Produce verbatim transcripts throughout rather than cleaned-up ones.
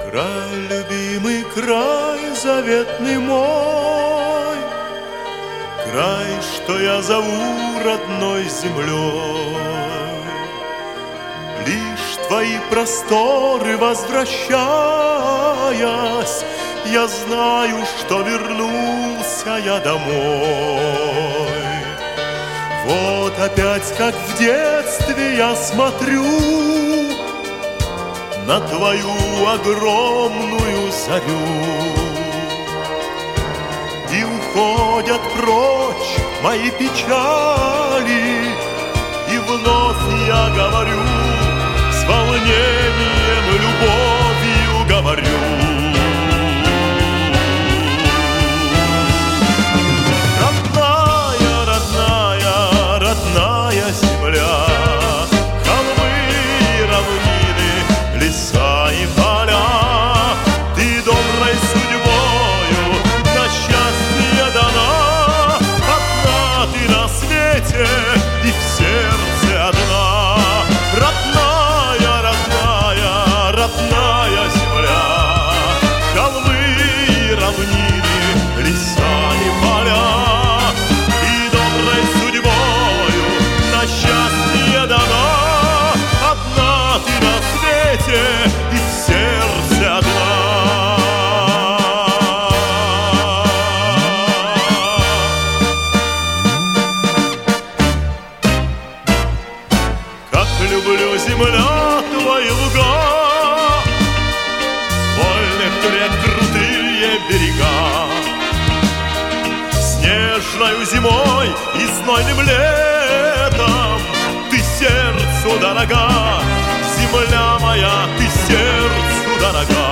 Край, любимый край, заветный мой, край, что я зову родной землей. Лишь твои просторы возвращаясь, я знаю, что вернулся я домой. Вот опять, как в детстве, я смотрю на твою огромную зарю, и уходят прочь мои печали, и вновь я говорю, с волнением, любовью говорю. Родная, родная, родная земля, холмы и равнины, леса и поля, ты доброй судьбою на счастье дана. Одна ты на свете и в сердце одна. Родная, родная, родная земля, холмы и равнины, леса и поля, ты доброй судьбою на счастье дана. Одна ты на свете и в сердце одна. Как люблю, земля, твои луга, вольных рек крутые берега, снежною зимой и знойным летом ты сердцу дорога. Земля моя, ты сердцу дорога.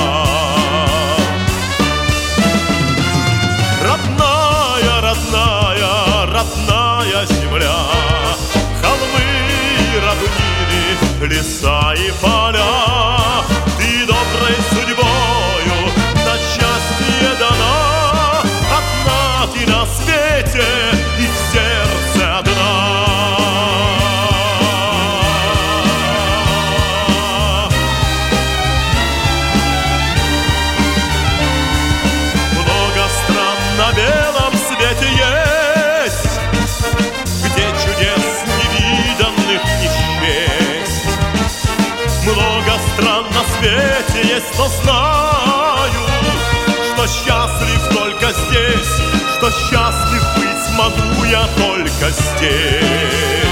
Родная, родная, родная земля, холмы и равнины, леса и поля, ты доброй судьбою на счастье дана. Одна ты на свете и в сердце одна. На белом свете есть, где чудес невиданных не счесть. Много стран на свете есть, но знаю, что счастлив только здесь, что счастлив быть могу я только здесь.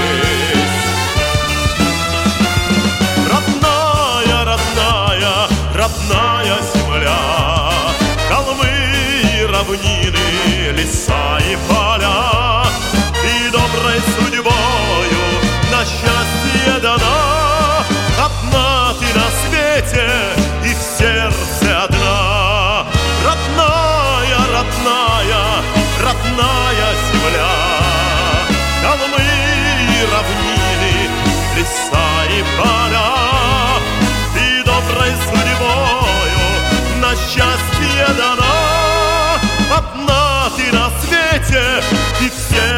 Родная, родная, родная земля, холмы и равнины, леса и поля, и доброй судьбою на счастье дана. Одна ты на свете и в сердце одна. Родная, родная, родная земля, холмы и равнины, леса и поля, и доброй судьбою на счастье дана. Одна ты на свете и все